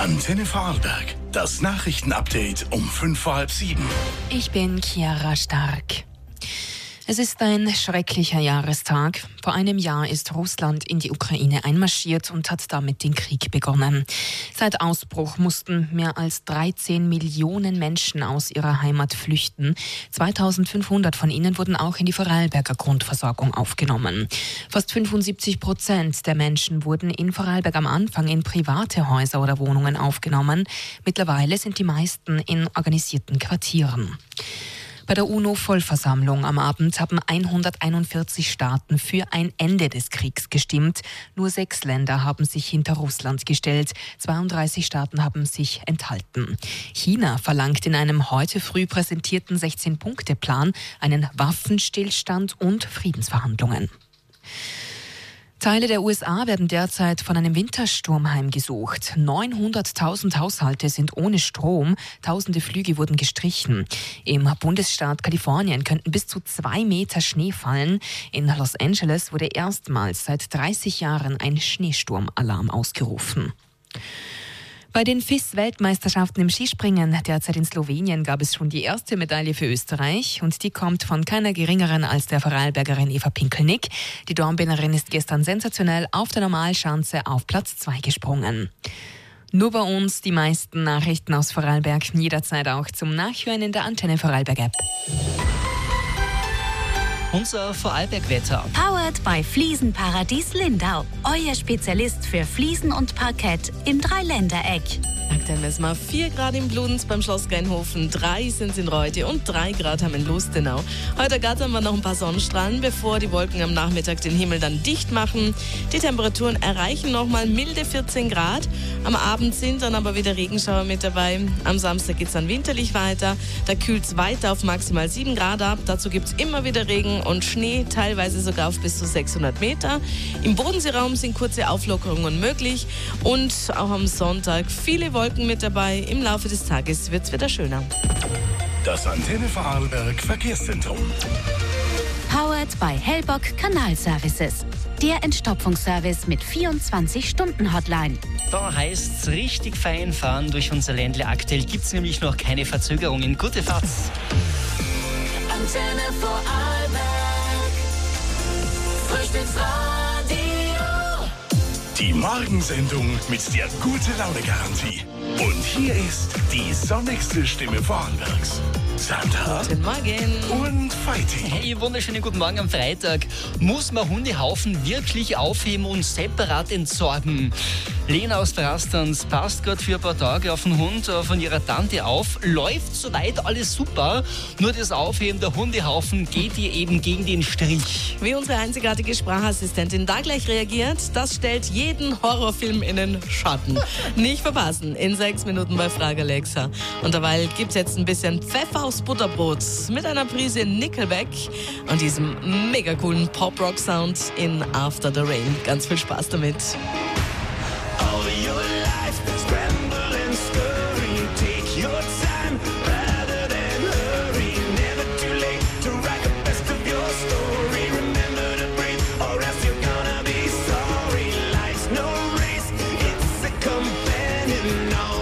Antenne Vorarlberg. Das Nachrichtenupdate um 6:05. Ich bin Chiara Stark. Es ist ein schrecklicher Jahrestag. Vor einem Jahr ist Russland in die Ukraine einmarschiert und hat damit den Krieg begonnen. Seit Ausbruch mussten mehr als 13 Millionen Menschen aus ihrer Heimat flüchten. 2500 von ihnen wurden auch in die Vorarlberger Grundversorgung aufgenommen. Fast 75% der Menschen wurden in Vorarlberg am Anfang in private Häuser oder Wohnungen aufgenommen. Mittlerweile sind die meisten in organisierten Quartieren. Bei der UNO-Vollversammlung am Abend haben 141 Staaten für ein Ende des Kriegs gestimmt. Nur 6 Länder haben sich hinter Russland gestellt. 32 Staaten haben sich enthalten. China verlangt in einem heute früh präsentierten 16-Punkte-Plan einen Waffenstillstand und Friedensverhandlungen. Teile der USA werden derzeit von einem Wintersturm heimgesucht. 900.000 Haushalte sind ohne Strom. Tausende Flüge wurden gestrichen. Im Bundesstaat Kalifornien könnten bis zu 2 Meter Schnee fallen. In Los Angeles wurde erstmals seit 30 Jahren ein Schneesturmalarm ausgerufen. Bei den FIS-Weltmeisterschaften im Skispringen derzeit in Slowenien gab es schon die erste Medaille für Österreich und die kommt von keiner geringeren als der Vorarlbergerin Eva Pinkelnick. Die Dornbirnerin ist gestern sensationell auf der Normalschanze auf Platz 2 gesprungen. Nur bei uns die meisten Nachrichten aus Vorarlberg, jederzeit auch zum Nachhören in der Antenne Vorarlberg App. Unser Vorarlberg-Wetter. Powered by Fliesenparadies Lindau. Euer Spezialist für Fliesen und Parkett im Dreiländereck. Aktuell messen wir 4 Grad in Bludenz beim Schloss Greinhofen, 3 sind es in Reute und 3 Grad haben wir in Lustenau. Heute gattern wir noch ein paar Sonnenstrahlen, bevor die Wolken am Nachmittag den Himmel dann dicht machen. Die Temperaturen erreichen nochmal milde 14 Grad. Am Abend sind dann aber wieder Regenschauer mit dabei. Am Samstag geht es dann winterlich weiter. Da kühlt es weiter auf maximal 7 Grad ab. Dazu gibt es immer wieder Regen und Schnee, teilweise sogar auf bis zu 600 Meter. Im Bodenseeraum sind kurze Auflockerungen möglich. Und auch am Sonntag viele Wolken mit dabei. Im Laufe des Tages wird es wieder schöner. Das Antenne Vorarlberg Verkehrszentrum. Powered by Hellbock Kanalservices. Der Entstopfungsservice mit 24-Stunden-Hotline. Da heißt es richtig fein fahren durch unser Ländle. Aktuell gibt es nämlich noch keine Verzögerungen. Gute Fahrt. Antenne Vorarlberg. Frühstücksradio. Die Morgensendung mit der Gute-Laune-Garantie. Und hier ist die sonnigste Stimme Vorarlbergs. Sandra Guten Morgen. und Feiti. Hey, wunderschönen guten Morgen am Freitag. Muss man Hundehaufen wirklich aufheben und separat entsorgen? Lena aus Drastanz passt gerade für ein paar Tage auf den Hund von ihrer Tante auf. Läuft soweit alles super, nur das Aufheben der Hundehaufen geht ihr eben gegen den Strich. Wie unsere einzigartige Sprachassistentin da gleich reagiert, das stellt jeden Horrorfilm in den Schatten. Nicht verpassen, in 6 Minuten bei Frage Alexa. Und dabei gibt's jetzt ein bisschen Pfeffer aufs Butterbrot mit einer Prise Nickelback und diesem mega coolen Pop-Rock-Sound in After the Rain. Ganz viel Spaß damit. All your life, scramble and scurry. Take your time, rather than hurry. Never too late to write the best of your story. Remember to breathe, or else you're gonna be sorry. Life's no race, it's a companion. No